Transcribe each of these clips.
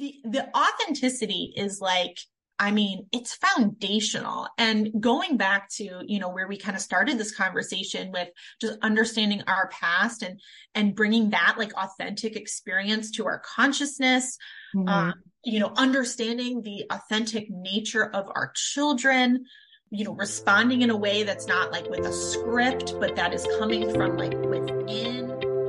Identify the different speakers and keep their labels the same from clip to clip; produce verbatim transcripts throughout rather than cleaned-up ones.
Speaker 1: the the authenticity is like, I mean, it's foundational. And going back to, you know, where we kind of started this conversation with just understanding our past and and bringing that like authentic experience to our consciousness,
Speaker 2: Mm-hmm.
Speaker 1: um, you know, understanding the authentic nature of our children, you know, responding in a way that's not like with a script, but that is coming from like within.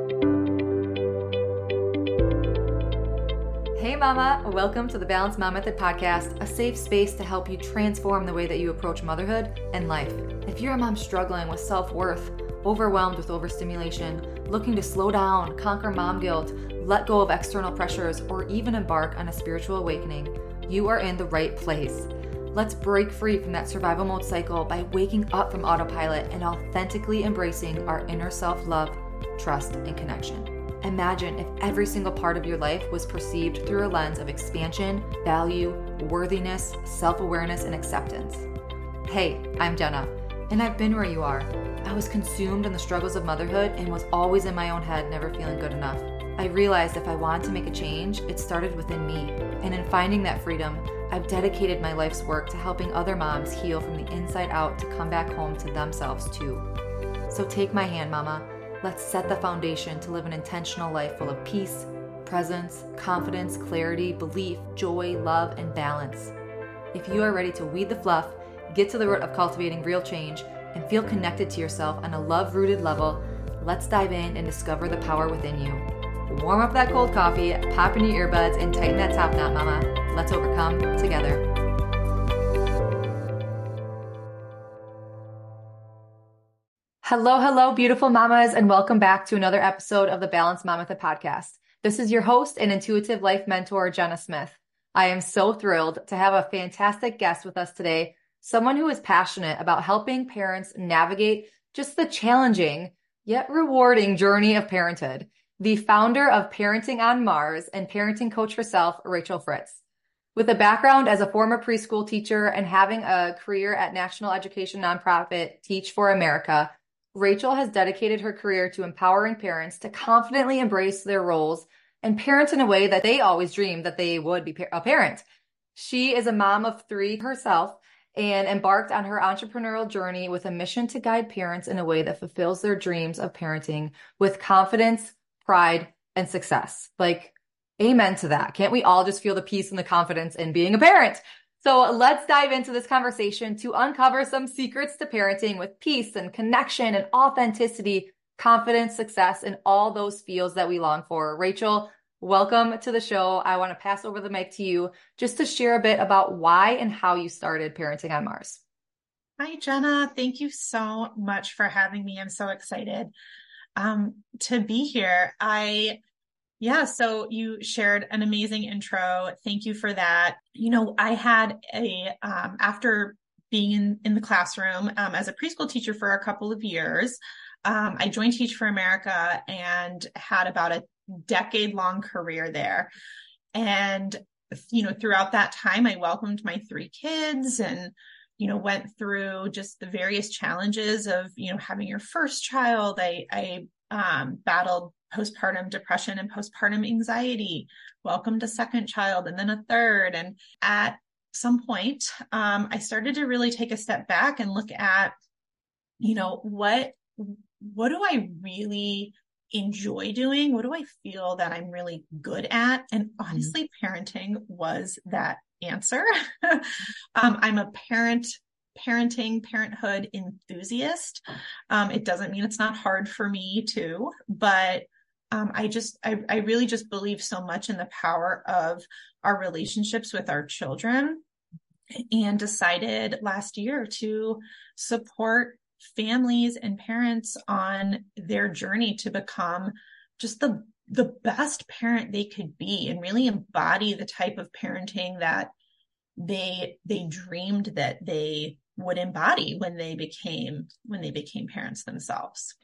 Speaker 2: Hey mama, welcome to the Balanced Mom Method podcast, a safe space to help you transform the way that you approach motherhood and life. If you're a mom struggling with self-worth, overwhelmed with overstimulation, looking to slow down, conquer mom guilt, let go of external pressures, or even embark on a spiritual awakening, you are in the right place. Let's break free from that survival mode cycle by waking up from autopilot and authentically embracing our inner self-love, trust, and connection. Imagine if every single part of your life was perceived through a lens of expansion, value, worthiness, self-awareness, and acceptance. Hey, I'm Jenna, and I've been where you are. I was consumed in the struggles of motherhood and was always in my own head, never feeling good enough. I realized if I wanted to make a change, it started within me. And in finding that freedom, I've dedicated my life's work to helping other moms heal from the inside out to come back home to themselves too. So take my hand, mama. Let's set the foundation to live an intentional life full of peace, presence, confidence, clarity, belief, joy, love, and balance. If you are ready to weed the fluff, get to the root of cultivating real change, and feel connected to yourself on a love-rooted level, let's dive in and discover the power within you. Warm up that cold coffee, pop in your earbuds, and tighten that top knot, mama. Let's overcome together. Hello, hello, beautiful mamas, and welcome back to another episode of the Balanced Mom Method podcast. This is your host and intuitive life mentor, Jenna Smith. I am so thrilled to have a fantastic guest with us today, someone who is passionate about helping parents navigate just the challenging yet rewarding journey of parenthood. The founder of Parenting on Mars and parenting coach herself, Rachel Fritz. With a background as a former preschool teacher and having a career at national education nonprofit Teach for America, Rachel has dedicated her career to empowering parents to confidently embrace their roles and parent in a way that they always dreamed that they would be a parent. She is a mom of three herself and embarked on her entrepreneurial journey with a mission to guide parents in a way that fulfills their dreams of parenting with confidence, pride, and success. Like, amen to that. Can't we all just feel the peace and the confidence in being a parent? So let's dive into this conversation to uncover some secrets to parenting with peace and connection and authenticity, confidence, success, and all those feels that we long for. Rachel, welcome to the show. I want to pass over the mic to you just to share a bit about why and how you started Parenting on Mars.
Speaker 1: Hi, Jenna. Thank you so much for having me. I'm so excited um, to be here. I Yeah, so you shared an amazing intro. Thank you for that. You know, I had a, um, after being in, in the classroom um, as a preschool teacher for a couple of years, um, I joined Teach for America and had about a decade long career there. And, you know, throughout that time, I welcomed my three kids and, you know, went through just the various challenges of, you know, having your first child. I, I um, battled postpartum depression and postpartum anxiety, welcomed a second child and then a third. And at some point, um, I started to really take a step back and look at, you know, what, what do I really enjoy doing? What do I feel that I'm really good at? And honestly, parenting was that answer. um, I'm a parent parenting, parenthood enthusiast. Um, it doesn't mean it's not hard for me too, but Um, I just, I, I really just believe so much in the power of our relationships with our children and decided last year to support families and parents on their journey to become just the, the best parent they could be and really embody the type of parenting that they, they dreamed that they would embody when they became, when they became parents themselves.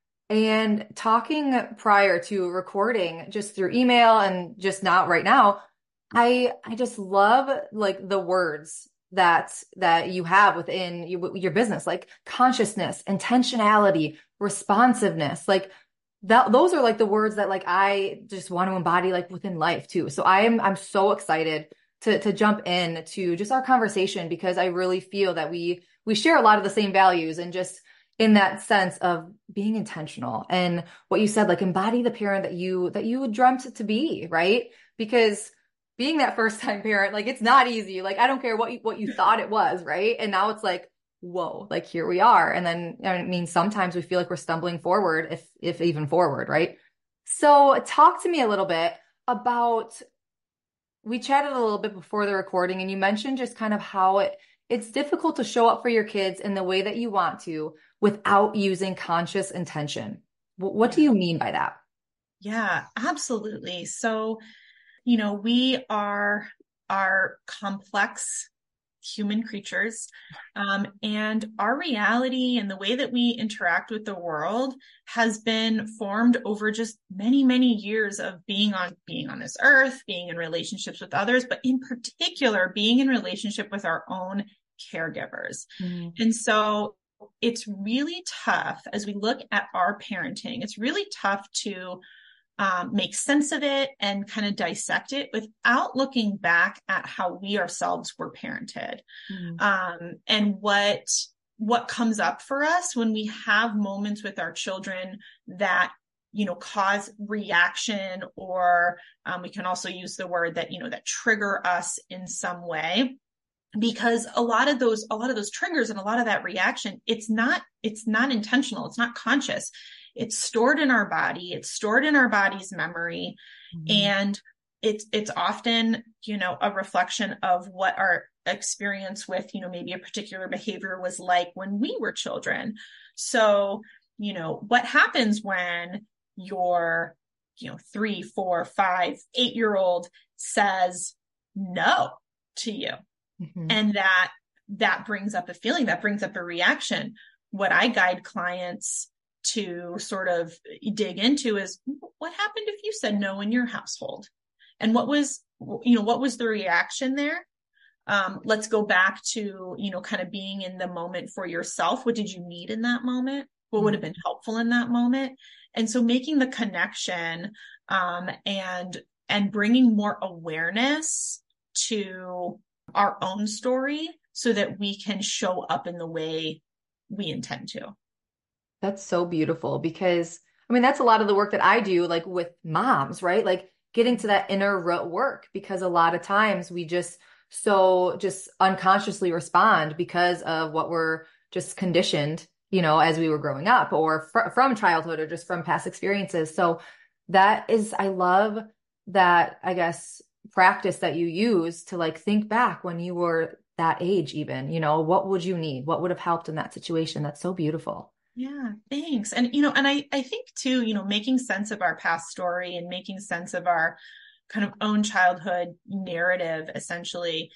Speaker 2: And talking prior to recording just through email and just not right now, I I just love like the words that that you have within you, your business, like consciousness, intentionality, responsiveness. Like that those are like the words that like I just want to embody like within life too. So I am I'm so excited to to jump in to just our conversation because I really feel that we we share a lot of the same values and just in that sense of being intentional and what you said, like embody the parent that you that you dreamt to be, right? Because being that first time parent, like it's not easy. Like I don't care what you what you thought it was, right? And now it's like whoa, like here we are. And then, I mean, sometimes we feel like we're stumbling forward, if, if even forward, right? So talk to me a little bit about, we chatted a little bit before the recording and you mentioned just kind of how it, it's difficult to show up for your kids in the way that you want to without using conscious intention. What do
Speaker 1: Yeah.
Speaker 2: you mean by that?
Speaker 1: Yeah, absolutely. So, you know, we are are complex human creatures. Um, and our reality and the way that we interact with the world has been formed over just many, many years of being on being on this earth, being in relationships with others, but in particular, being in relationship with our own caregivers.
Speaker 2: Mm.
Speaker 1: And so it's really tough as we look at our parenting, it's really tough to um, make sense of it and kind of dissect it without looking back at how we ourselves were parented.
Speaker 2: Mm.
Speaker 1: Um, and what what comes up for us when we have moments with our children that you know cause reaction, or um, we can also use the word that you know that trigger us in some way, because a lot of those a lot of those triggers and a lot of that reaction, it's not it's not intentional, it's not conscious. It's stored in our body, it's stored in our body's memory.
Speaker 2: Mm.
Speaker 1: And it's it's often you know a reflection of what our experience with you know maybe a particular behavior was like when we were children. So you know what happens when your you know three four five eight year old says no to you,
Speaker 2: Mm-hmm.
Speaker 1: and that that brings up a feeling, that brings up a reaction. What I guide clients to sort of dig into is, what happened if you said no in your household, and what was you know what was the reaction there? Um, let's go back to you know kind of being in the moment for yourself. What did you need in that moment? What would have been helpful in that moment? And so making the connection, um, and and bringing more awareness to our own story so that we can show up in the way we intend to.
Speaker 2: That's so beautiful because I mean, that's a lot of the work that I do, like with moms, right? Like getting to that inner root work because a lot of times we just so just unconsciously respond because of what we're just conditioned, you know, as we were growing up or fr from childhood or just from past experiences. So that is, I love that, I guess, practice that you use to like think back when you were that age, even, you know, what would you need? What would have helped in that situation? That's so beautiful.
Speaker 1: Yeah, thanks. And, you know, and I, I think too, you know, making sense of our past story and making sense of our kind of own childhood narrative, essentially,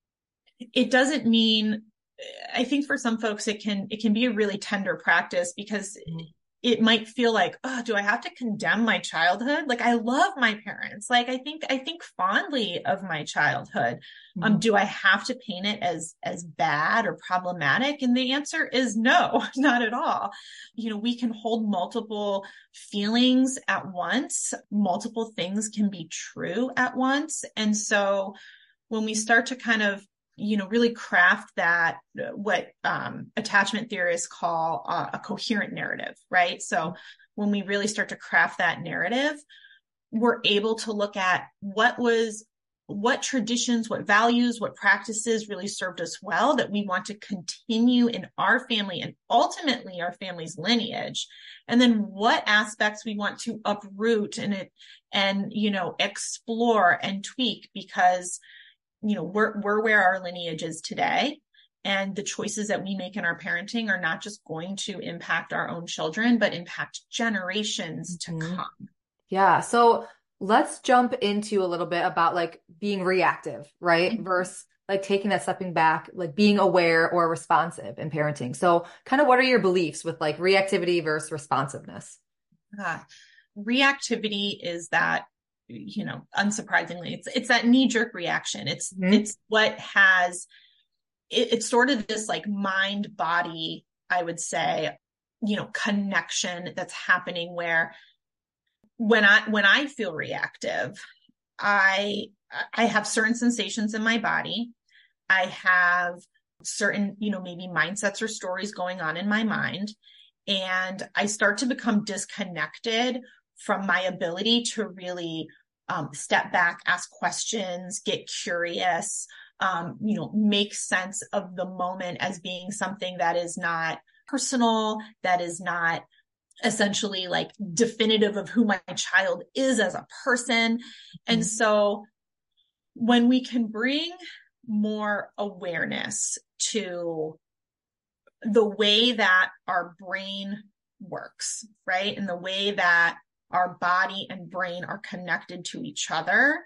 Speaker 1: it doesn't mean, I think for some folks, it can, it can be a really tender practice because
Speaker 2: Mhm.
Speaker 1: it might feel like, oh, do I have to condemn my childhood? Like, I love my parents. Like, I think, I think fondly of my childhood. Um,
Speaker 2: Mhm.
Speaker 1: do I have to paint it as, as bad or problematic? And the answer is no, not at all. You know, we can hold multiple feelings at once. Multiple things can be true at once. And so when we start to kind of you know, really craft that, what um, attachment theorists call uh, a coherent narrative, right? So when we really start to craft that narrative, we're able to look at what was, what traditions, what values, what practices really served us well that we want to continue in our family and ultimately our family's lineage. And then what aspects we want to uproot and it, and, you know, explore and tweak because you know, we're, we're where our lineage is today. And the choices that we make in our parenting are not just going to impact our own children, but impact generations to
Speaker 2: Mhm.
Speaker 1: come.
Speaker 2: Yeah. So let's jump into a little bit about like being reactive, right? Versus like taking that stepping back, like being aware or responsive in parenting. So kind of what are your beliefs with like reactivity versus responsiveness?
Speaker 1: Uh, reactivity is that, you know, unsurprisingly, it's, it's that knee jerk reaction. It's,
Speaker 2: Mhm.
Speaker 1: it's what has, it, it's sort of this like mind body, I would say, you know, connection that's happening where when I, when I feel reactive, I, I have certain sensations in my body. I have certain, you know, maybe mindsets or stories going on in my mind. And I start to become disconnected from my ability to really um, step back, ask questions, get curious, um, you know, make sense of the moment as being something that is not personal, that is not essentially like definitive of who my child is as a person. And mm-hmm. so when we can bring more awareness to the way that our brain works, right? And the way that our body and brain are connected to each other,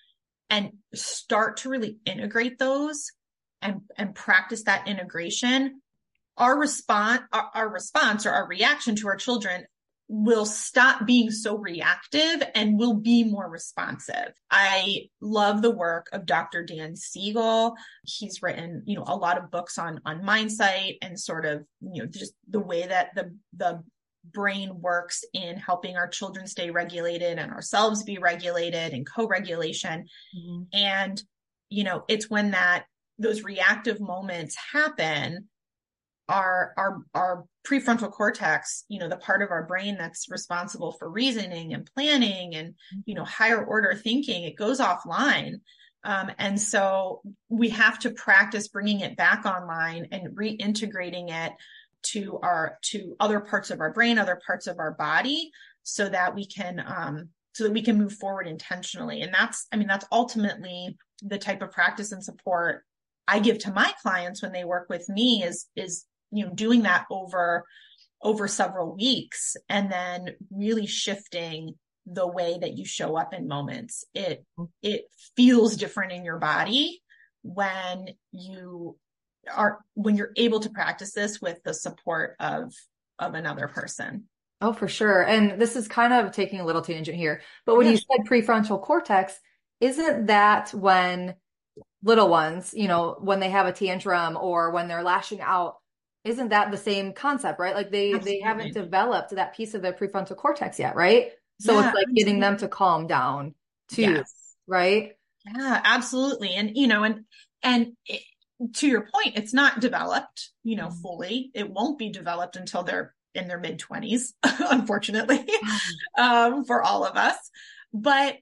Speaker 1: and start to really integrate those and, and practice that integration, our response, our, our response or our reaction to our children will stop being so reactive and will be more responsive. I love the work of Doctor Dan Siegel. He's written, you know, a lot of books on, on mindset and sort of, you know, just the way that the, the brain works in helping our children stay regulated and ourselves be regulated and co-regulation. Mm-hmm. And, you know, it's when that those reactive moments happen, our, our, our prefrontal cortex, you know, the part of our brain that's responsible for reasoning and planning and, you know, higher order thinking, it goes offline. Um, and so we have to practice bringing it back online and reintegrating it to our, to other parts of our brain, other parts of our body, so that we can, um, so that we can move forward intentionally. And that's, I mean, that's ultimately the type of practice and support I give to my clients when they work with me is, is, you know, doing that over, over several weeks, and then really shifting the way that you show up in moments. It, it feels different in your body when you are, when you're able to practice this with the support of, of another person.
Speaker 2: Oh, for sure. And this is kind of taking a little tangent here, but when yeah. you said prefrontal cortex, isn't that when little ones, you know, when they have a tantrum or when they're lashing out, isn't that the same concept, right? Like they, absolutely. They haven't developed that piece of their prefrontal cortex yet, right? So yeah, it's like absolutely. Getting them to calm down too, yes. right?
Speaker 1: Yeah, absolutely. And, you know, and, and it, to your point, it's not developed, you know, mm-hmm. fully. It won't be developed until they're in their mid twenties, unfortunately, um, for all of us. But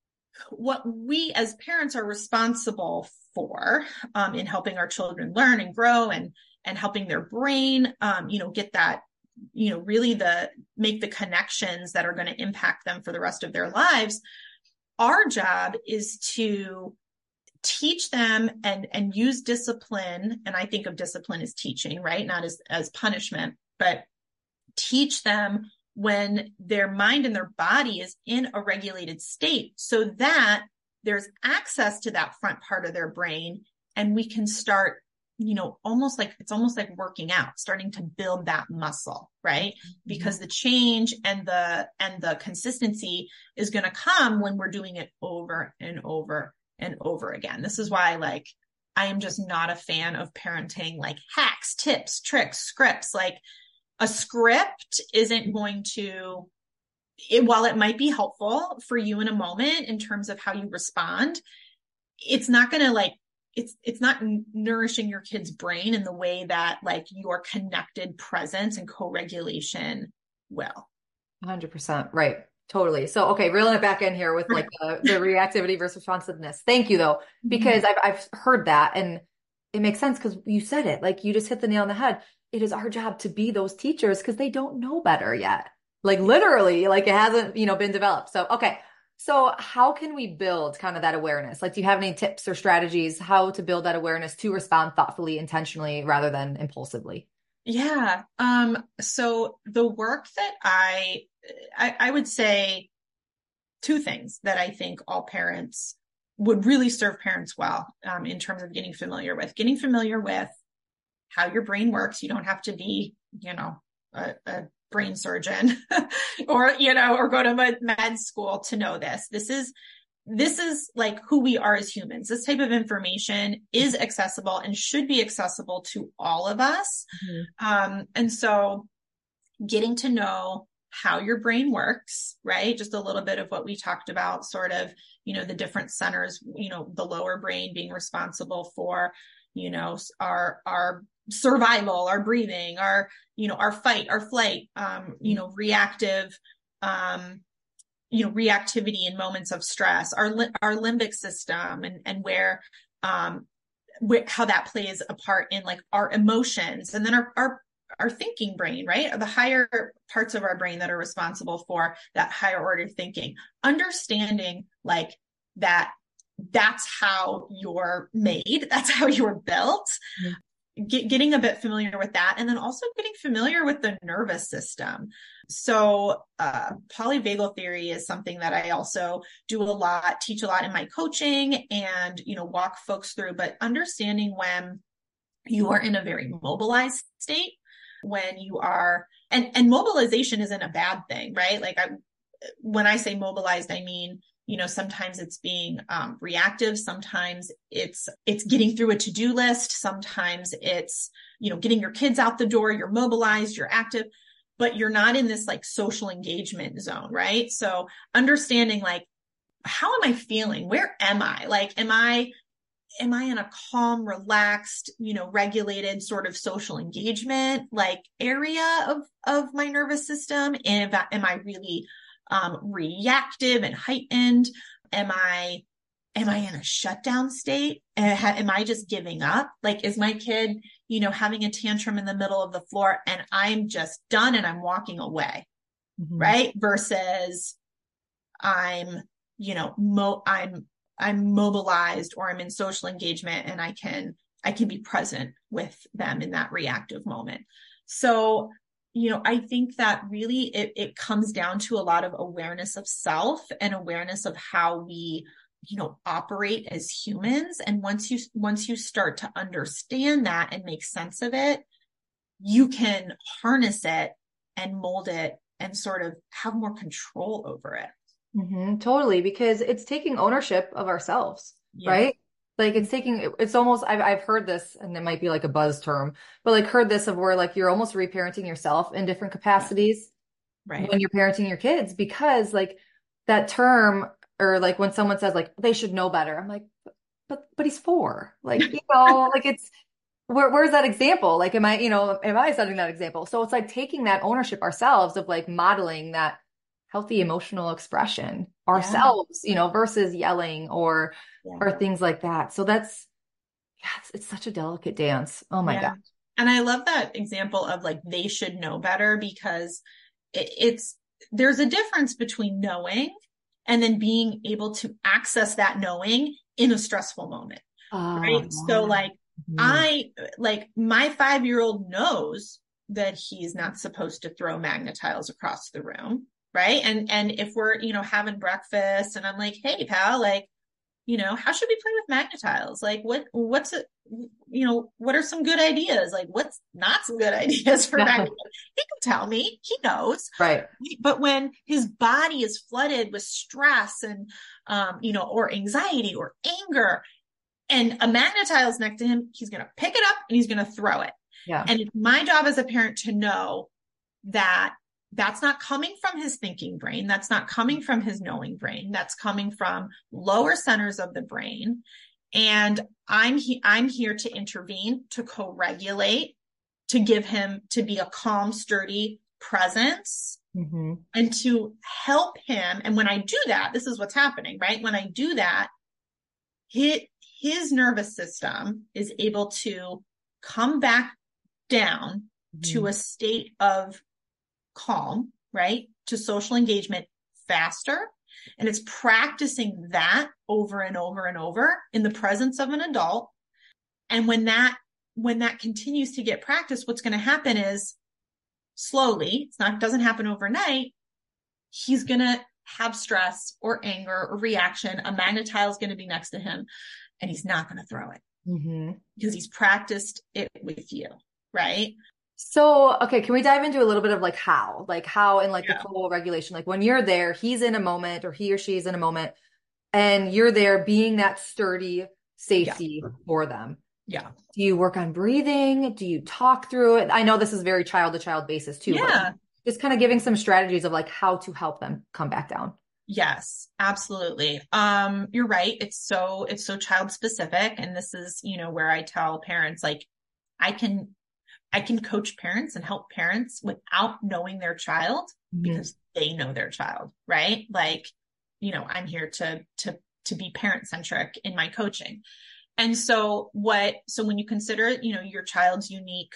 Speaker 1: what we as parents are responsible for, um, in helping our children learn and grow and, and helping their brain, um, you know, get that, you know, really the, make the connections that are going to impact them for the rest of their lives. Our job is to teach them and, and use discipline. And I think of discipline as teaching, right? Not as, as punishment, but teach them when their mind and their body is in a regulated state, so that there's access to that front part of their brain. And we can start, you know, almost like, it's almost like working out, starting to build that muscle, right? Mm-hmm. Because the change and the, and the consistency is going to come when we're doing it over and over and over again. This is why, like, I am just not a fan of parenting, like hacks, tips, tricks, scripts. Like, a script isn't going to, it, while it might be helpful for you in a moment in terms of how you respond, it's not going to like, it's, it's not nourishing your kid's brain in the way that like your connected presence and co-regulation will.
Speaker 2: one hundred percent. Right. Totally. So, okay, reeling it back in here with like the, the reactivity versus responsiveness. Thank you though, because mm-hmm. I've, I've heard that and it makes sense because you said it, like you just hit the nail on the head. It is our job to be those teachers because they don't know better yet. Like literally, like it hasn't, you know, been developed. So, okay. So how can we build kind of that awareness? Like, do you have any tips or strategies how to build that awareness to respond thoughtfully, intentionally, rather than impulsively?
Speaker 1: Yeah. Um, so the work that I, I, I would say two things that I think all parents would really serve parents well, um, in terms of getting familiar with, getting familiar with how your brain works. You don't have to be, you know, a, a brain surgeon or, you know, or go to med, med school to know this. This is, this is like who we are as humans. This type of information is accessible and should be accessible to all of us. Mm-hmm. Um, and so getting to know how your brain works, right? Just a little bit of what we talked about, sort of, you know, the different centers, you know, the lower brain being responsible for, you know, our, our survival, our breathing, our, you know, our fight, our flight, um, you know, reactive, um, you know, reactivity in moments of stress, our, our limbic system, and, and where, um, where, how that plays a part in like our emotions, and then our, our, our thinking brain, right? Or the higher parts of our brain that are responsible for that higher order thinking, understanding like that, that's how you're made. That's how you're built. Mm-hmm. Get, getting a bit familiar with that. And then also getting familiar with the nervous system. So, uh, polyvagal theory is something that I also do a lot, teach a lot in my coaching, and, you know, walk folks through, but understanding when you are in a very mobilized state, when you are, and, and mobilization isn't a bad thing, right? Like I, when I say mobilized, I mean, you know, sometimes it's being um, reactive. Sometimes it's, it's getting through a to-do list. Sometimes it's, you know, getting your kids out the door. You're mobilized, you're active, but you're not in this like social engagement zone, right? So understanding like, how am I feeling? Where am I? Like, am I, am I in a calm, relaxed, you know, regulated sort of social engagement, like area of, of my nervous system? And am I really um, reactive and heightened? Am I, am I in a shutdown state? Am I just giving up? Like, is my kid, you know, having a tantrum in the middle of the floor and I'm just done and I'm walking away, mm-hmm. right? Versus I'm, you know, mo- I'm, I'm mobilized, or I'm in social engagement, and I can, I can be present with them in that reactive moment. So, you know, I think that really it, it comes down to a lot of awareness of self and awareness of how we, you know, operate as humans. And once you, once you start to understand that and make sense of it, you can harness it and mold it and sort of have more control over it.
Speaker 2: Mm-hmm, totally, because it's taking ownership of ourselves, yeah. right? Like it's taking, it's almost, I've, I've heard this, and it might be like a buzz term, but like heard this of where like you're almost reparenting yourself in different capacities, right? When you're parenting your kids, because like that term, or like when someone says like, they should know better. I'm like, but, but he's four, like, you know, like it's, where, where's that example? Like, am I, you know, am I setting that example? So it's like taking that ownership ourselves of like modeling that healthy emotional expression ourselves, yeah. you know, versus yelling or, yeah. or things like that. So that's, yeah, it's, it's such a delicate dance. Oh my yeah. God.
Speaker 1: And I love that example of like, they should know better, because it, it's, there's a difference between knowing and then being able to access that knowing in a stressful moment. Oh, right. Yeah. So like, mm-hmm. I, like my five-year-old knows that he's not supposed to throw Magna-Tiles across the room. Right. And, and if we're, you know, having breakfast and I'm like, hey pal, like, you know, how should we play with Magna-Tiles? Like what, what's it, you know, what are some good ideas? Like what's not some good ideas for Magna-Tiles? He can tell me, he knows.
Speaker 2: Right.
Speaker 1: But when his body is flooded with stress and, um, you know, or anxiety or anger, and a Magna-Tiles next to him, he's going to pick it up and he's going to throw it.
Speaker 2: Yeah.
Speaker 1: And it's my job as a parent to know that that's not coming from his thinking brain. That's not coming from his knowing brain. That's coming from lower centers of the brain. And I'm, he- I'm here to intervene, to co-regulate, to give him, to be a calm, sturdy presence, mm-hmm. and to help him. And when I do that, this is what's happening, right? When I do that, his, his nervous system is able to come back down mm-hmm. to a state of calm, right? To social engagement faster. And it's practicing that over and over and over in the presence of an adult. And when that, when that continues to get practice, what's going to happen is slowly, it's not, doesn't happen overnight. He's going to have stress or anger or reaction. A Magna-Tile is going to be next to him and he's not going to throw it mm-hmm. because he's practiced it with you. Right.
Speaker 2: So, okay, can we dive into a little bit of like how, like how in like yeah. the co-regulation, like when you're there, he's in a moment or he or she is in a moment and you're there being that sturdy safety yeah. for them.
Speaker 1: Yeah.
Speaker 2: Do you work on breathing? Do you talk through it? I know this is very child to child basis too.
Speaker 1: Yeah.
Speaker 2: just kind of giving some strategies of like how to help them come back down.
Speaker 1: Yes, absolutely. Um, you're right. It's so, it's so child specific. And this is, you know, where I tell parents, like, I can, I can coach parents and help parents without knowing their child
Speaker 2: Mm-hmm.
Speaker 1: because they know their child, right? Like, you know, I'm here to, to, to be parent centric in my coaching. And so what, so when you consider, you know, your child's unique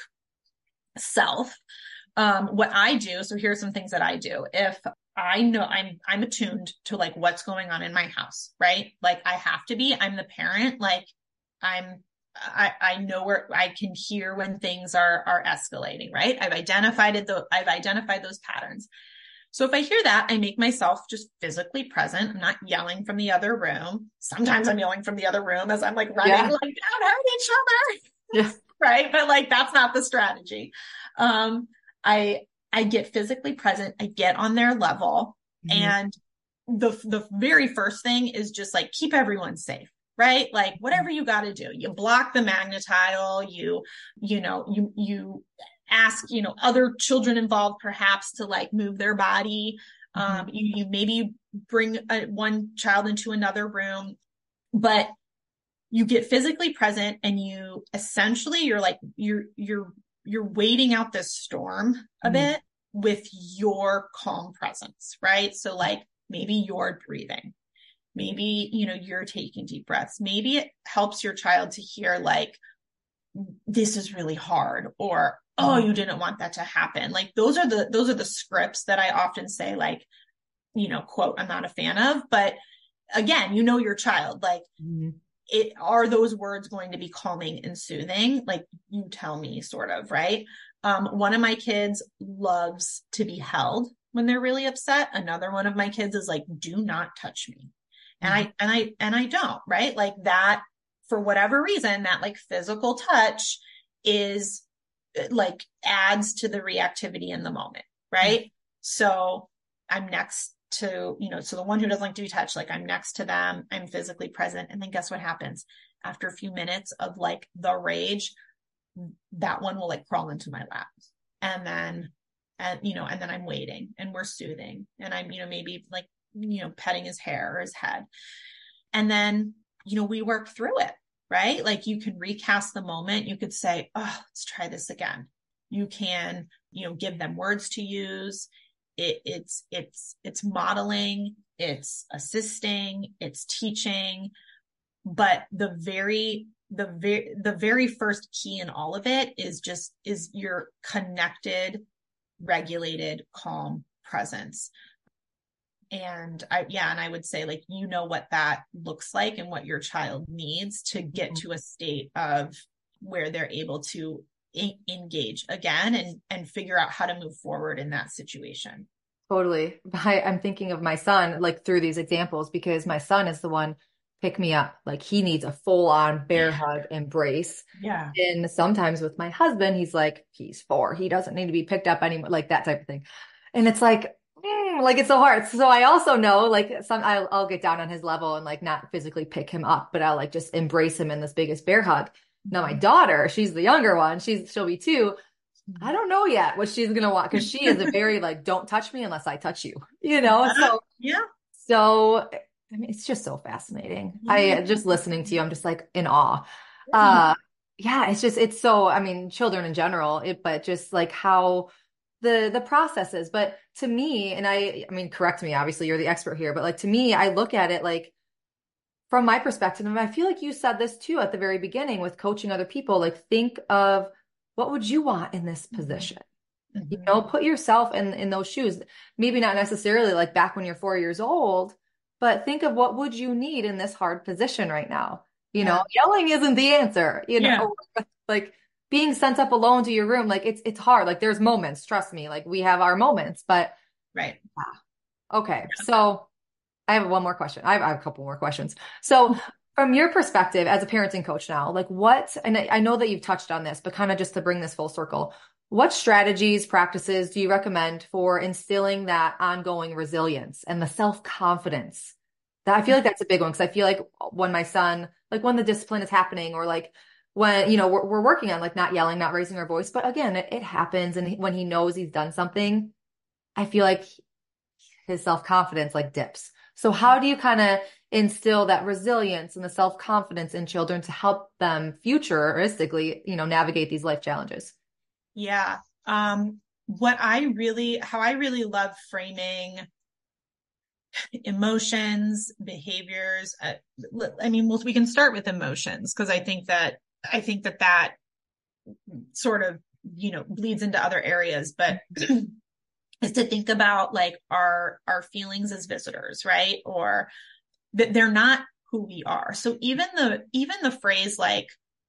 Speaker 1: self, um, what I do, so here's some things that I do. If I know I'm, I'm attuned to like what's going on in my house, right? Like I have to be, I'm the parent, like I'm, I, I know where I can hear when things are, are escalating, right? I've identified it, though. I've identified those patterns. So if I hear that, I make myself just physically present. I'm not yelling from the other room. Sometimes I'm yelling from the other room as I'm like running, yeah. like, don't hurt each other. Yeah. Right. But like, that's not the strategy. Um, I, I get physically present. I get on their level. Mm-hmm. And the, the very first thing is just like, keep everyone safe, right? Like whatever you got to do, you block the magnetile, you, you know, you, you ask, you know, other children involved perhaps to like move their body. Mm-hmm. Um, you, you maybe bring a, one child into another room, but you get physically present and you essentially, you're like, you're, you're, you're waiting out this storm a mm-hmm. bit with your calm presence, right? So like maybe you're breathing, maybe, you know, you're taking deep breaths. Maybe it helps your child to hear like, this is really hard, or, oh, you didn't want that to happen. Like those are the, those are the scripts that I often say, like, you know, quote, I'm not a fan of, but again, you know, your child, like, mm-hmm. it, are those words going to be calming and soothing? Like you tell me, sort of, right? Um, one of my kids loves to be held when they're really upset. Another one of my kids is like, do not touch me. And mm-hmm. I, and I, and I don't, right? Like that, for whatever reason, that like physical touch is like adds to the reactivity in the moment. Right. Mm-hmm. So I'm next to, you know, so the one who doesn't like to be touched, like I'm next to them, I'm physically present. And then guess what happens after a few minutes of like the rage, that one will like crawl into my lap. And then, and, you know, and then I'm waiting and we're soothing and I'm, you know, maybe like, you know, petting his hair or his head. And then, you know, we work through it, right? Like you can recast the moment. You could say, oh, let's try this again. You can, you know, give them words to use. It, it's, it's, it's modeling, it's assisting, it's teaching, but the very, the very, the very first key in all of it is just, is your connected, regulated, calm presence. And I, yeah, and I would say like, you know what that looks like and what your child needs to get mm-hmm. to a state of where they're able to e- engage again and, and figure out how to move forward in that situation.
Speaker 2: Totally. I, I'm thinking of my son, like through these examples, because my son is the one pick me up. Like he needs a full on bear hug embrace.
Speaker 1: Yeah.
Speaker 2: And sometimes with my husband, he's like, he's four. He doesn't need to be picked up anymore. Like that type of thing. And it's like, like it's so hard. So I also know like some I'll, I'll get down on his level and like not physically pick him up, but I'll like just embrace him in this biggest bear hug. Now my daughter, she's the younger one. She's she'll be two. I don't know yet what she's gonna want because she is a very like don't touch me unless I touch you. You know. So
Speaker 1: yeah.
Speaker 2: So I mean, it's just so fascinating. Yeah. I just listening to you, I'm just like in awe. Uh, yeah. It's just it's so. I mean, children in general, it, but just like how. the the processes. But to me, and I I mean, correct me, obviously you're the expert here, but like to me, I look at it like from my perspective, and I feel like you said this too at the very beginning with coaching other people, like think of what would you want in this position? Mm-hmm. You know, put yourself in in those shoes. Maybe not necessarily like back when you're four years old, but think of what would you need in this hard position right now. You yeah. know, yelling isn't the answer, you know, yeah. like being sent up alone to your room, like it's it's hard. Like there's moments, trust me, like we have our moments, but
Speaker 1: right.
Speaker 2: Yeah. Okay. Yeah. So I have one more question. I have, I have a couple more questions. So from your perspective as a parenting coach now, like what, and I, I know that you've touched on this, but kind of just to bring this full circle, what strategies, practices do you recommend for instilling that ongoing resilience and the self-confidence? That I feel like that's a big one. Cause I feel like when my son, like when the discipline is happening or like when, you know, we're, we're working on like not yelling, not raising our voice, but again, it, it happens. And when he knows he's done something, I feel like his self-confidence like dips. So how do you kind of instill that resilience and the self-confidence in children to help them futuristically, you know, navigate these life challenges?
Speaker 1: Yeah. Um, what I really, how I really love framing emotions, behaviors. Uh, I mean, we can start with emotions because I think that, I think that that sort of, you know, bleeds into other areas, but is to think about like our, our feelings as visitors, right? Or that they're not who we are. So even the, even the phrase like,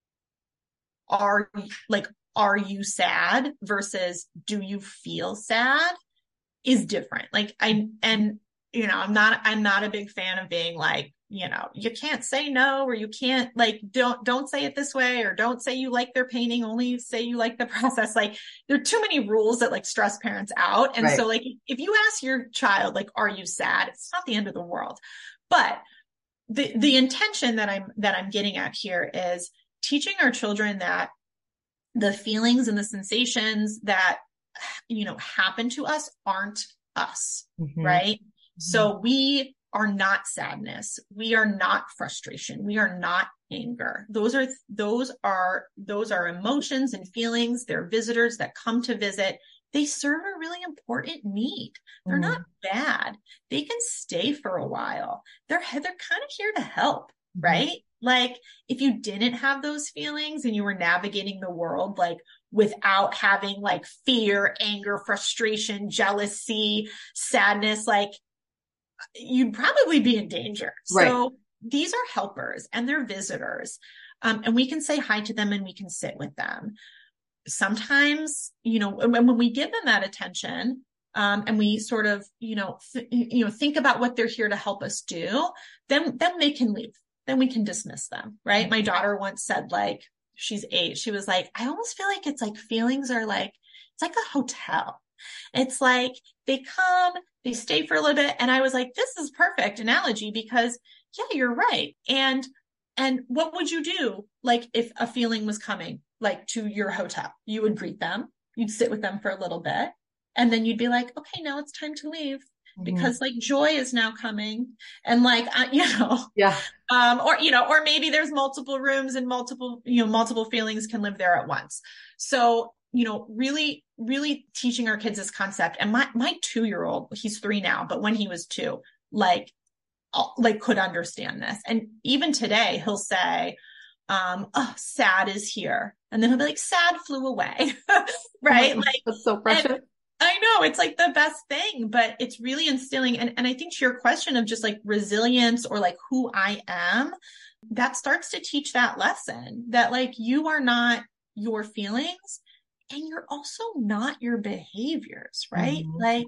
Speaker 1: are like, are you sad versus do you feel sad is different. Like I, and you know, I'm not, I'm not a big fan of being like, you know, you can't say no, or you can't like, don't, don't say it this way, or don't say you like their painting, only say you like the process. Like there are too many rules that like stress parents out. And
Speaker 2: Right.
Speaker 1: so like, if you ask your child, like, are you sad? It's not the end of the world. But the, the intention that I'm, that I'm getting at here is teaching our children that the feelings and the sensations that, you know, happen to us aren't us, mm-hmm. right? Mm-hmm. So we are not sadness. We are not frustration. We are not anger. Those are, those are, those are emotions and feelings. They're visitors that come to visit. They serve a really important need. They're mm-hmm. not bad. They can stay for a while. They're, they're kind of here to help, mm-hmm. right? Like if you didn't have those feelings and you were navigating the world, like without having like fear, anger, frustration, jealousy, sadness, like you'd probably be in danger. Right. So these are helpers and they're visitors. Um, and we can say hi to them and we can sit with them. Sometimes, you know, when, when we give them that attention, um, and we sort of, you know, th- you know, think about what they're here to help us do, then, then they can leave. Then we can dismiss them, right? Mm-hmm. My daughter once said, like, she's eight. She was like, I almost feel like it's like feelings are like, it's like a hotel. It's like they come, they stay for a little bit. And I was like, this is perfect analogy because yeah, you're right. And, and what would you do? Like if a feeling was coming, like to your hotel, you would greet them, you'd sit with them for a little bit. And then you'd be like, okay, now it's time to leave. Because like joy is now coming and like, uh, you know,
Speaker 2: yeah.
Speaker 1: Um, or, you know, or maybe there's multiple rooms and multiple, you know, multiple feelings can live there at once. So, you know, really, really teaching our kids this concept. And my, my two-year-old, he's three now, but when he was two, like, like could understand this. And even today he'll say, um, oh, sad is here. And then he'll be like, sad flew away. Right.
Speaker 2: Oh,
Speaker 1: like,
Speaker 2: that's so precious.
Speaker 1: And, I know it's like the best thing, but it's really instilling. And, and I think to your question of just like resilience or like who I am, that starts to teach that lesson that like you are not your feelings and you're also not your behaviors, right? Mm-hmm. Like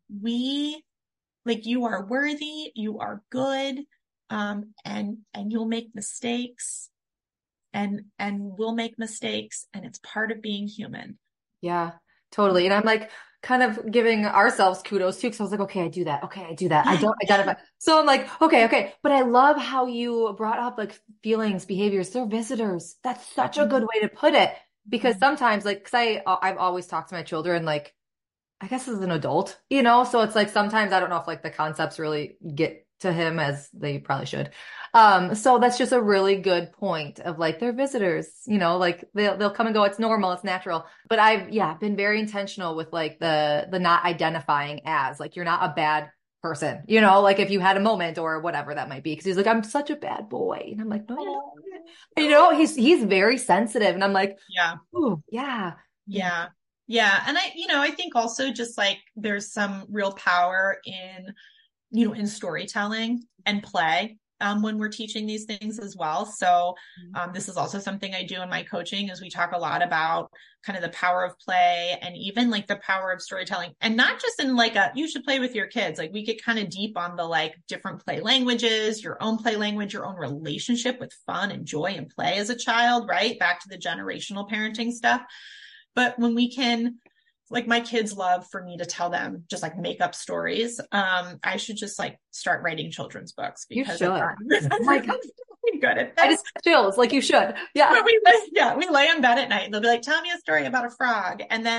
Speaker 1: we, like you are worthy, you are good, um, and, and you'll make mistakes and, and we'll make mistakes and it's part of being human.
Speaker 2: Yeah, totally. And I'm like, kind of giving ourselves kudos too, because I was like, okay, I do that. Okay, I do that. I don't identify. So I'm like, okay, okay. But I love how you brought up like feelings, behaviors. They're visitors. That's such a good way to put it. Because sometimes, like, because I I've always talked to my children, like, I guess as an adult, you know. So it's like sometimes I don't know if like the concepts really get to him as they probably should. Um, so that's just a really good point of like, they're visitors, you know, like they'll, they'll come and go. It's normal. It's natural. But I've, yeah, been very intentional with like the, the not identifying as like, you're not a bad person, you know, like if you had a moment or whatever that might be. Cause he's like, I'm such a bad boy. And I'm like, no, oh. you know, he's, he's very sensitive. And I'm like,
Speaker 1: yeah,
Speaker 2: ooh, yeah,
Speaker 1: yeah, yeah. And I, you know, I think also just like there's some real power in, you know, in storytelling and play. Um, when we're teaching these things as well. So um, this is also something I do in my coaching is we talk a lot about kind of the power of play and even like the power of storytelling and not just in like a, you should play with your kids. Like we get kind of deep on the like different play languages, your own play language, your own relationship with fun and joy and play as a child, right? Back to the generational parenting stuff. But when we can, like my kids love for me to tell them just like make up stories. Um, I should just like start writing children's books because
Speaker 2: you should. Oh my God.
Speaker 1: I'm good at this.
Speaker 2: I just chills like you should. Yeah.
Speaker 1: But we, yeah. We lay in bed at night and they'll be like, tell me a story about a frog. And then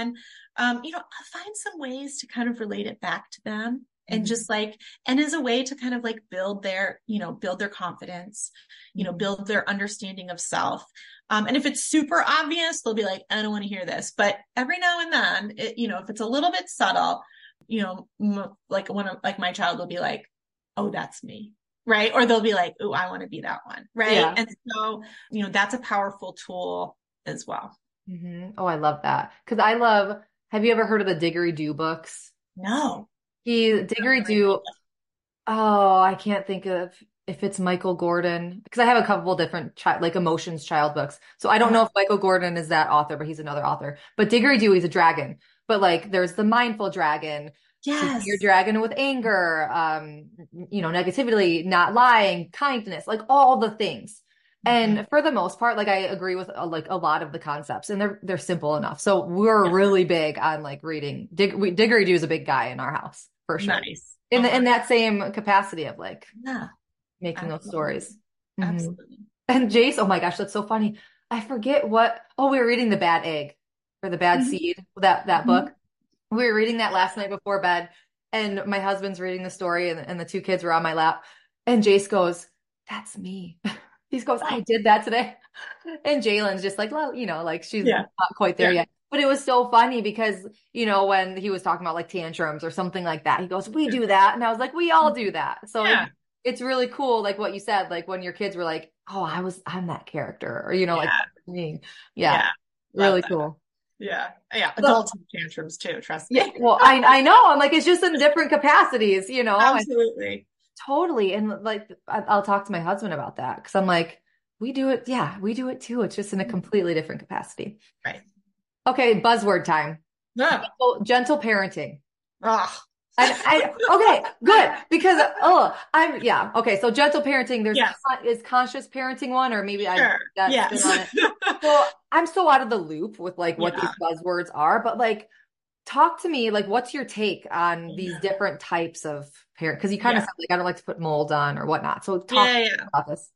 Speaker 1: um, you know, find some ways to kind of relate it back to them. And
Speaker 2: Mm-hmm.
Speaker 1: just like, and as a way to kind of like build their, you know, build their confidence, you know, build their understanding of self. Um, and if it's super obvious, they'll be like, I don't want to hear this. But every now and then, it, you know, if it's a little bit subtle, you know, m- like one of, like my child will be like, oh, that's me. Right. Or they'll be like, oh, I want to be that one. Right.
Speaker 2: Yeah.
Speaker 1: And so, you know, that's a powerful tool as well.
Speaker 2: Mm-hmm. Oh, I love that. Cause I love, have you ever heard of the Diggery-Do books?
Speaker 1: No.
Speaker 2: He, Diggery-Do, oh, I can't think of if it's Michael Gordon, because I have a couple different child, like emotions child books. So I don't know if Michael Gordon is that author, but he's another author. But Diggery-Do, he's a dragon. But like there's the mindful dragon,
Speaker 1: Yes.
Speaker 2: your dragon with anger, um, you know, negativity, not lying, kindness, like all the things.
Speaker 1: Mm-hmm.
Speaker 2: And for the most part, like I agree with uh, like a lot of the concepts, and they're they're simple enough. So we're yeah. really big on like reading. Dig, we, Diggery-Do is a big guy in our house for sure.
Speaker 1: Nice.
Speaker 2: In
Speaker 1: uh-huh.
Speaker 2: the, in that same capacity of like
Speaker 1: yeah.
Speaker 2: making
Speaker 1: Absolutely.
Speaker 2: those stories. Mm-hmm.
Speaker 1: Absolutely.
Speaker 2: And Jace, oh my gosh, that's so funny. I forget what. Oh, we were reading The Bad Egg or The Bad mm-hmm. Seed. That that mm-hmm. book. We were reading that last night before bed, and my husband's reading the story, and, and the two kids were on my lap, and Jace goes, "That's me." He goes, "I did that today," and Jalen's just like, well, you know, like she's yeah. not quite there yeah. yet. But it was so funny because, you know, when he was talking about like tantrums or something like that, he goes, "We do that," and I was like, "We all do that." So yeah. it, it's really cool, like what you said, like when your kids were like, "Oh, I was, I'm that character," or you know, yeah. like me, yeah, yeah. really cool.
Speaker 1: Yeah. Yeah. Adults have tantrums too. Trust me.
Speaker 2: Yeah. Well, I, I know. I'm like, it's just in different capacities, you know?
Speaker 1: Absolutely.
Speaker 2: And totally. And like, I, I'll talk to my husband about that. Cause I'm like, we do it. Yeah. We do it too. It's just in a completely different capacity.
Speaker 1: Right.
Speaker 2: Okay. Buzzword time.
Speaker 1: Yeah.
Speaker 2: Gentle, gentle parenting.
Speaker 1: Oh.
Speaker 2: I, I, okay, good. Because, oh, I'm, yeah. Okay. So gentle parenting, there's,
Speaker 1: yes.
Speaker 2: con- is conscious parenting one, or maybe
Speaker 1: sure.
Speaker 2: I, that's
Speaker 1: yes.
Speaker 2: on it. So I'm so out of the loop with like what yeah. these buzzwords are, but like, talk to me, like, what's your take on these different types of parent? Cause you kind yeah. of said like, I don't like to put mold on or whatnot. So talk
Speaker 1: yeah, yeah.
Speaker 2: about this.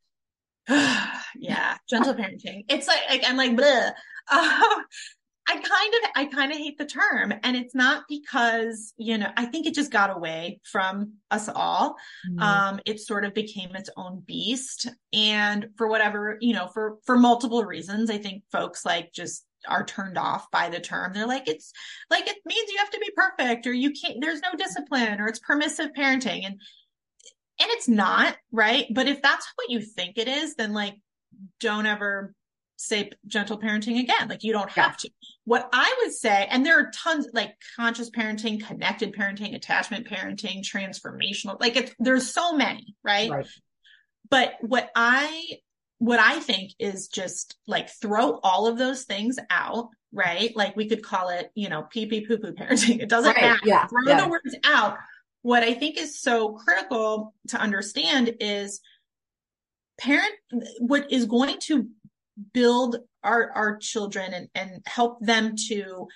Speaker 1: yeah. Gentle parenting. It's like, like I'm like, bleh. Uh, I kind of, I kind of hate the term, and it's not because, you know, I think it just got away from us all. Mm. Um, it sort of became its own beast, and for whatever, you know, for, for multiple reasons, I think folks like just are turned off by the term. They're like, it's like, it means you have to be perfect, or you can't, there's no discipline, or it's permissive parenting. And, and it's not, right? But if that's what you think it is, then like, don't ever say gentle parenting again. Like you don't have yeah. to. What I would say, and there are tons like conscious parenting, connected parenting, attachment parenting, transformational, like it's, there's so many, right? right? But what I, what I think is just like throw all of those things out, right? Like we could call it, you know, pee pee poo poo parenting. It doesn't right. matter.
Speaker 2: Yeah.
Speaker 1: Throw
Speaker 2: yeah.
Speaker 1: the words out. What I think is so critical to understand is parent, what is going to build our, our children and, and help them to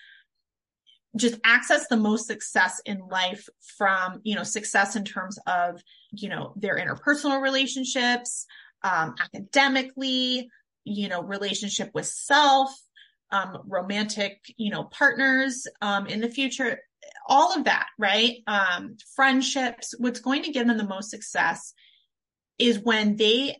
Speaker 1: just access the most success in life from, you know, success in terms of, you know, their interpersonal relationships, um, academically, you know, relationship with self, um, romantic, you know, partners, um, in the future, all of that, right? Um, friendships, what's going to give them the most success is when they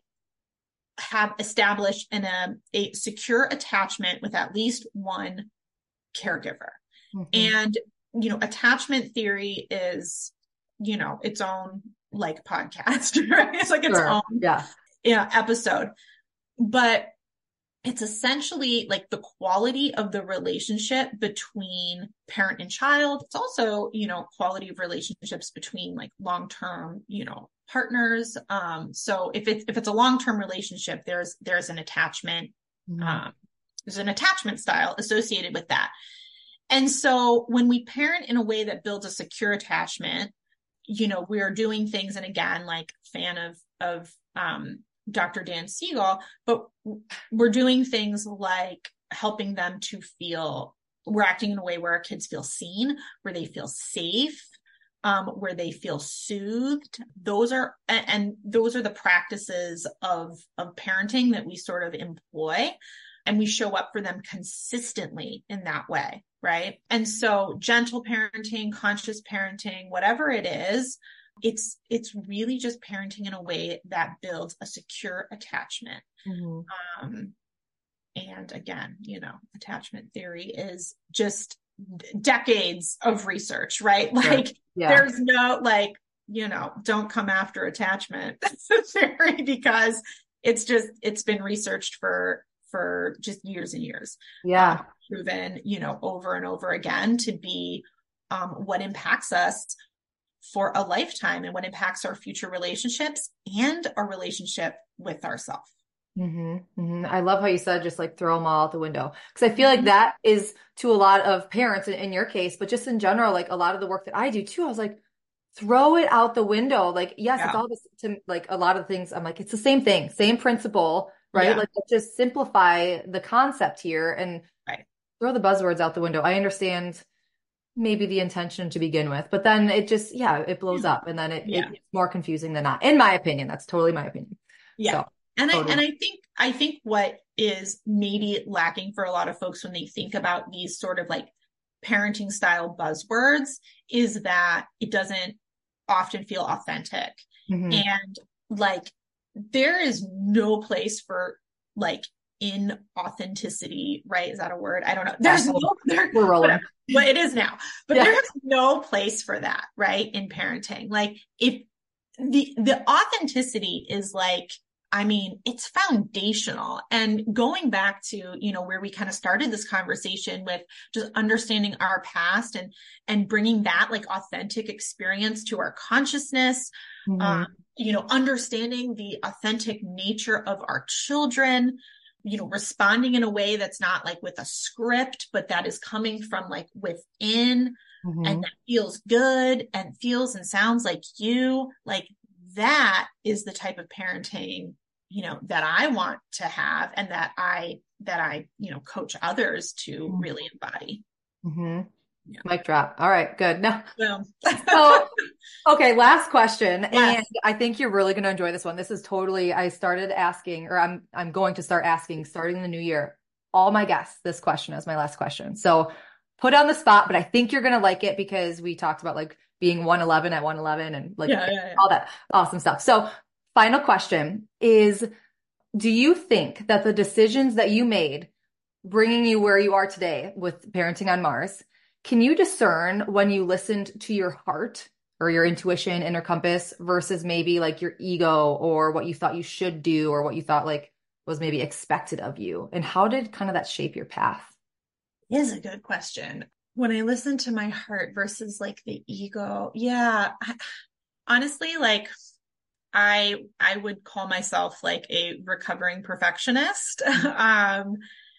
Speaker 1: have established in a, a secure attachment with at least one caregiver. Mm-hmm. And, you know, attachment theory is, you know, its own like podcast, right? It's like its
Speaker 2: sure.
Speaker 1: own
Speaker 2: yeah.
Speaker 1: Yeah, episode. But it's essentially like the quality of the relationship between parent and child. It's also, you know, quality of relationships between like long-term, you know, partners. Um, so if it's, if it's a long-term relationship, there's, there's an attachment, mm-hmm. um, there's an attachment style associated with that. And so when we parent in a way that builds a secure attachment, you know, we're doing things, and again, like fan of, of, um, Doctor Dan Siegel, but we're doing things like helping them to feel, we're acting in a way where our kids feel seen, where they feel safe, um, where they feel soothed. Those are, and, and those are the practices of, of parenting that we sort of employ. and we show up for them consistently in that way. Right. And so gentle parenting, conscious parenting, whatever it is, it's, it's really just parenting in a way that builds a secure attachment. Mm-hmm. Um, and again, you know, attachment theory is just decades of research, right? Like yeah. there's no, like, you know, don't come after attachment theory because it's just, it's been researched for, for just years and years.
Speaker 2: Yeah.
Speaker 1: Um, proven, you know, over and over again to be um, what impacts us for a lifetime and what impacts our future relationships and our relationship with ourselves.
Speaker 2: Mm-hmm, mm-hmm. I love how you said just like throw them all out the window. Because I feel like that is to a lot of parents in, in your case, but just in general, like a lot of the work that I do too, I was like, throw it out the window. Like, yes, yeah. it's all this to like a lot of things. I'm like, it's the same thing, same principle, right? Yeah. Like let's just simplify the concept here and
Speaker 1: right.
Speaker 2: throw the buzzwords out the window. I understand maybe the intention to begin with, but then it just, yeah, it blows yeah. up and then it, yeah. it's more confusing than not, in my opinion. That's totally my opinion.
Speaker 1: Yeah.
Speaker 2: So,
Speaker 1: and
Speaker 2: totally.
Speaker 1: I, and I think, I think what is maybe lacking for a lot of folks when they think about these sort of like parenting style buzzwords is that it doesn't often feel authentic. Mm-hmm. And like, there is no place for like in authenticity, right? Is that a word? I don't know. There's no, there,
Speaker 2: We're rolling.
Speaker 1: Well, it is now, but
Speaker 2: yeah.
Speaker 1: there's no place for that, right? In parenting. Like if the, the authenticity is like, I mean, it's foundational. And going back to, you know, where we kind of started this conversation with just understanding our past and, and bringing that like authentic experience to our consciousness, mm-hmm. um, you know, understanding the authentic nature of our children, you know, responding in a way that's not like with a script, but that is coming from like within mm-hmm. and that feels good and feels and sounds like you, like that is the type of parenting, you know, that I want to have and that I, that I, you know, coach others to mm-hmm. really embody.
Speaker 2: Mm-hmm. Yeah. Mic drop. All right, good. No.
Speaker 1: Well.
Speaker 2: so, okay, last question.
Speaker 1: Yes.
Speaker 2: And I think you're really going to enjoy this one. This is totally, I started asking, or I'm, I'm going to start asking starting the new year, all my guests, this question is my last question. So put on the spot, but I think you're going to like it because we talked about like being one eleven at one eleven and like
Speaker 1: yeah, yeah, yeah.
Speaker 2: all that awesome stuff. So final question is, do you think that the decisions that you made bringing you where you are today with Parenting on Mars, can you discern when you listened to your heart or your intuition, inner compass versus maybe like your ego or what you thought you should do or what you thought like was maybe expected of you? And how did kind of that shape your path?
Speaker 1: Is a good question. When I listen to my heart versus like the ego, yeah, I, honestly, like I, I would call myself like a recovering perfectionist. um,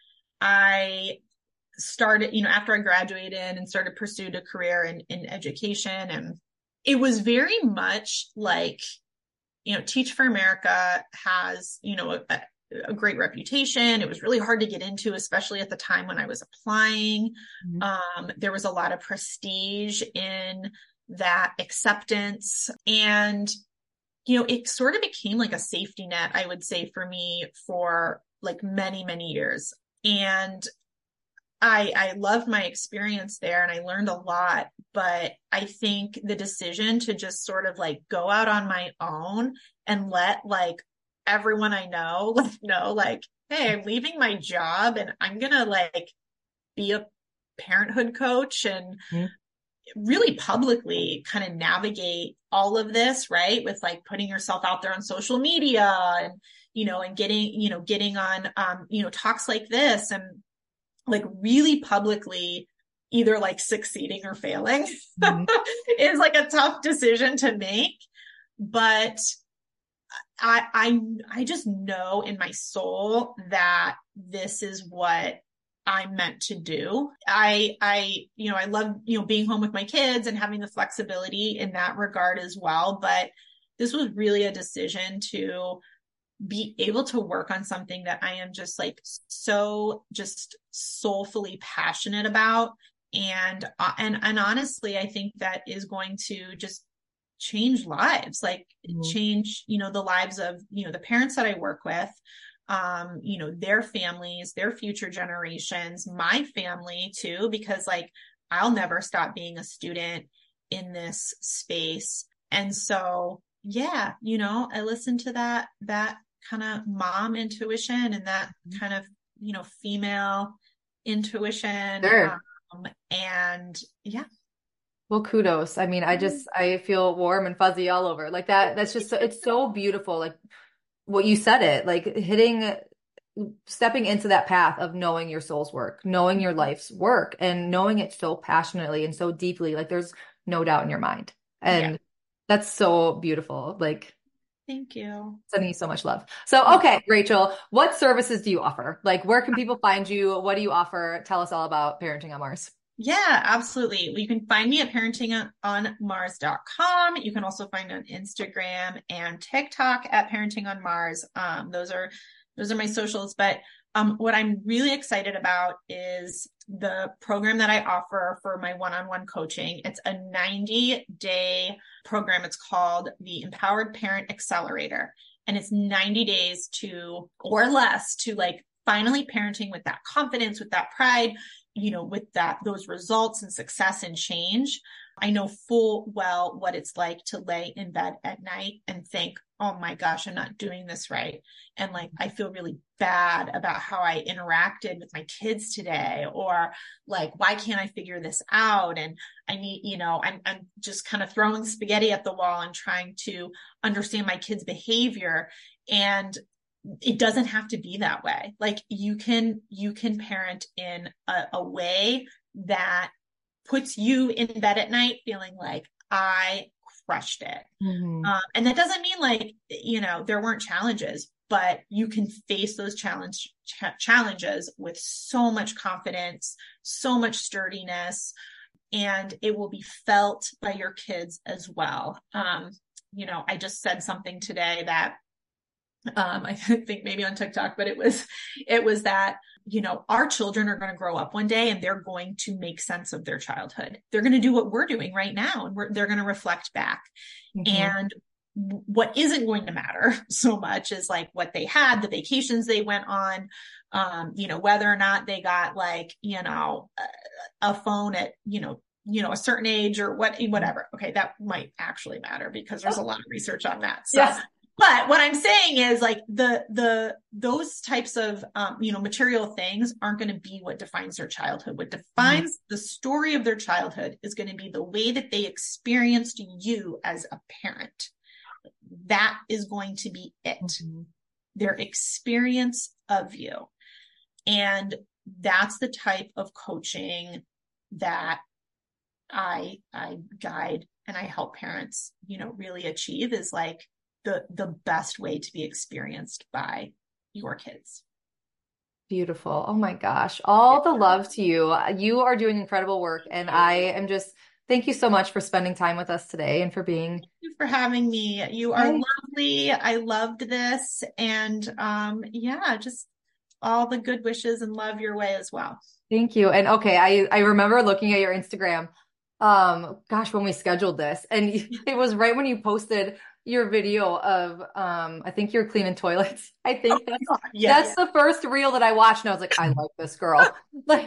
Speaker 1: I started, you know, after I graduated and started pursued a career in, in education. And it was very much like, you know, Teach for America has, you know, a, a great reputation. It was really hard to get into, especially at the time when I was applying. Mm-hmm. Um, there was a lot of prestige in that acceptance. And, you know, it sort of became like a safety net, I would say, for me for like many, many years. And I, I loved my experience there and I learned a lot, but I think the decision to just sort of like go out on my own and let like everyone I know, like, know, like, hey, I'm leaving my job and I'm going to like be a parenthood coach and mm-hmm. really publicly kind of navigate all of this, right? With like putting yourself out there on social media and, you know, and getting, you know, getting on, um, you know, talks like this and like really publicly either like succeeding or failing mm-hmm. is like a tough decision to make. But I, I, I just know in my soul that this is what I'm meant to do. I, I, you know, I love, you know, being home with my kids and having the flexibility in that regard as well. But this was really a decision to be able to work on something that I am just like so just soulfully passionate about. And, uh, and, and honestly, I think that is going to just change lives, like mm-hmm. change, you know, the lives of, you know, the parents that I work with, um, you know, their families, their future generations, my family too, because like, I'll never stop being a student in this space. And so, yeah, you know, I listen to that, that kind of mom intuition and that kind of, you know, female intuition.
Speaker 2: Sure.
Speaker 1: Um, and yeah.
Speaker 2: Well, kudos. I mean, I just, I feel warm and fuzzy all over like that. That's just, so, it's so beautiful. Like what you said it, like hitting, stepping into that path of knowing your soul's work, knowing your life's work and knowing it so passionately and so deeply, like there's no doubt in your mind. And yeah. That's so beautiful. Like,
Speaker 1: thank you.
Speaker 2: Sending you so much love. So, okay, Rachel, what services do you offer? Like, where can people find you? What do you offer? Tell us all about Parenting on Mars.
Speaker 1: Yeah, absolutely. You can find me at parenting on mars dot com. You can also find me on Instagram and TikTok at Parenting on Mars. Um, those are those are my socials. But um, what I'm really excited about is the program that I offer for my one-on-one coaching. It's a ninety day program. It's called the Empowered Parent Accelerator. And it's ninety days to, or less, to like finally parenting with that confidence, with that pride, you know, with that, those results and success and change. I know full well what it's like to lay in bed at night and think, oh my gosh, I'm not doing this right. And like, I feel really bad about how I interacted with my kids today, or like, why can't I figure this out? And I need, you know, I'm, I'm just kind of throwing spaghetti at the wall and trying to understand my kids' behavior. And it doesn't have to be that way. Like you can, you can parent in a, a way that puts you in bed at night feeling like I crushed it. Mm-hmm. Um, and that doesn't mean like, you know, there weren't challenges, but you can face those challenge ch- challenges with so much confidence, so much sturdiness, and it will be felt by your kids as well. Um, you know, I just said something today that Um, I think maybe on TikTok, but it was, it was that, you know, our children are going to grow up one day and they're going to make sense of their childhood. They're going to do what we're doing right now, and we're, they're going to reflect back. Mm-hmm. And what isn't going to matter so much is like what they had, the vacations they went on, um, you know, whether or not they got like, you know, a, a phone at, you know, you know, a certain age or what, whatever. Okay. That might actually matter because there's a lot of research on that. So yes. But what I'm saying is like the, the, those types of, um, you know, material things aren't going to be what defines their childhood. What defines mm-hmm. the story of their childhood is going to be the way that they experienced you as a parent. That is going to be it. Mm-hmm. Their experience of you. And that's the type of coaching that I, I guide and I help parents, you know, really achieve, is like, the the best way to be experienced by your kids.
Speaker 2: Beautiful. Oh my gosh. All the love to you. You are doing incredible work. And I am just, thank you so much for spending time with us today and for being.
Speaker 1: Thank you for having me. You are Hi. lovely. I loved this. And um, yeah, just all the good wishes and love your way as well.
Speaker 2: Thank you. And okay, I, I remember looking at your Instagram, um, gosh, when we scheduled this, and it was right when you posted your video of, um, I think you're cleaning toilets. I think that's, oh, yeah, that's yeah. the first reel that I watched. And I was like, I like this girl. Like,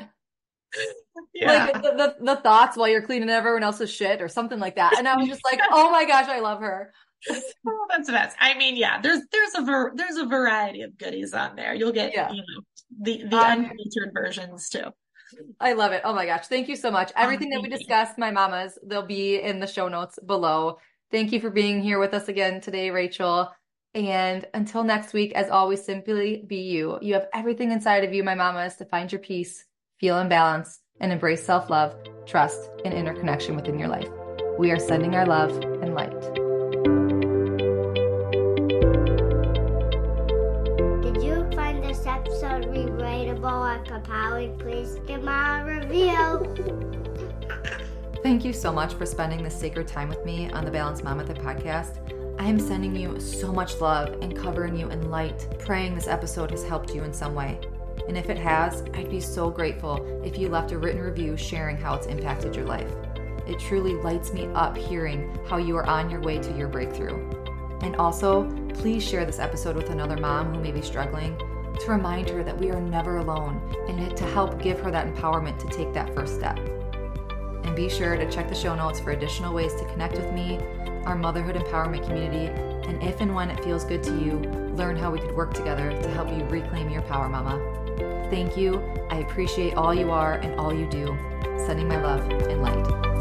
Speaker 2: yeah. like the, the, the thoughts while you're cleaning everyone else's shit or something like that. And I was just like, oh my gosh, I love her.
Speaker 1: Oh, that's the best. I mean, yeah, there's, there's a, ver- there's a variety of goodies on there. You'll get, yeah. you know, the, the um, unfiltered versions too.
Speaker 2: I love it. Oh my gosh. Thank you so much. Everything oh, that we discussed, my mamas, they'll be in the show notes below. Thank you for being here with us again today, Rachel. And until next week, as always, simply be you. You have everything inside of you, my mamas, to find your peace, feel in balance, and embrace self-love, trust, and interconnection within your life. We are sending our love and light.
Speaker 3: Did you find this episode relatable and compelling? Please give my review.
Speaker 2: Thank you so much for spending this sacred time with me on the Balanced Mom Method podcast. I am sending you so much love and covering you in light, praying this episode has helped you in some way. And if it has, I'd be so grateful if you left a written review sharing how it's impacted your life. It truly lights me up hearing how you are on your way to your breakthrough. And also, please share this episode with another mom who may be struggling, to remind her that we are never alone and to help give her that empowerment to take that first step. And be sure to check the show notes for additional ways to connect with me, our motherhood empowerment community, and if and when it feels good to you, learn how we could work together to help you reclaim your power, mama. Thank you. I appreciate all you are and all you do. Sending my love and light.